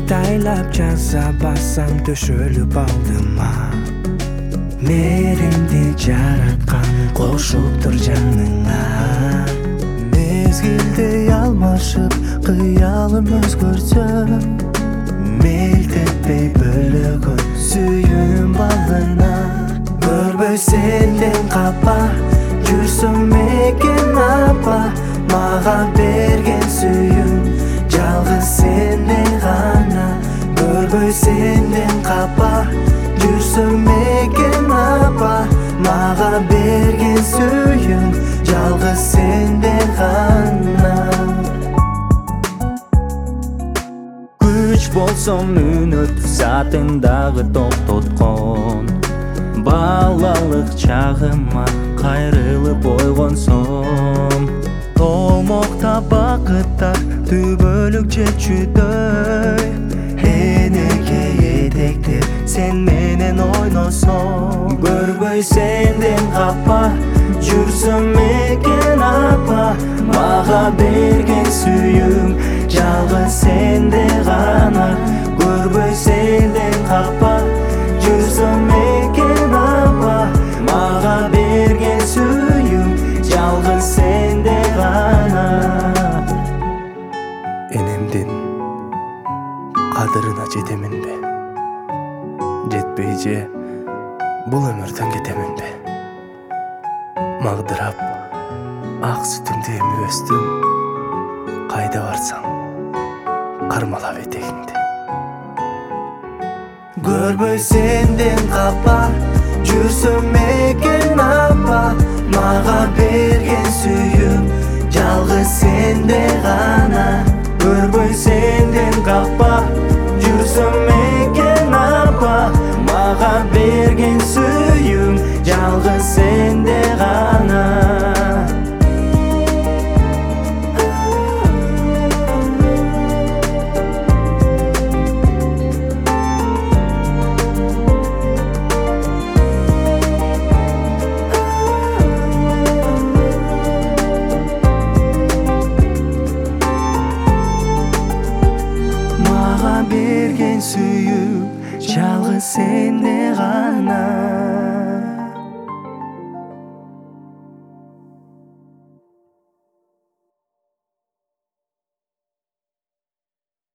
Кытайлап жаза бассам төшөлүп алдыма. Мээримди жараткан кошуптур жаныңа. Мезгилдей алмашып кыялым өзгөрсө, мелтетпей бөлөгөн сүйүүм балына. Көрбөй сенден капа, жүрсөм экен апа. Мага берген сүйүүм жалгыз сенде гана. Көрбөй сенден капа, жүрсөм экен апа. Мага берген сүйүүм жалгыз сенде гана. Күч болсом мүнөт саатын дагы токтоткон. Балалык чагыма кайрылып ойгонсом, толмокта бакыттар түбөлүк чечүүдөй. Энеке этектер сен менен ойносом. Көрбөй сенден капа, жүрсөм экен апа. Мага берген сүйүүм жалгыз сенде гана. Көрбөй сенден капа, жүрсөм экен апа. Мага берген сүйүүм жалгыз сенде гана. Энемдин кадырына жетеминби? Жетпей же бул өмүрдөн кетеминби? Магдырап ак сүтүңдү эми өстүм. Кайда барсаң кармалап этегиңди. Көрбөй сенден капа, жүрсөм экен апа. Мага берген сүйүүм жалгыз сенде гана. Көрбөй сенден капа, жүрсөм экен апа. Мага берген сүйүүм жалгыз сенде гана. Берген сүйүү жалгыз сенде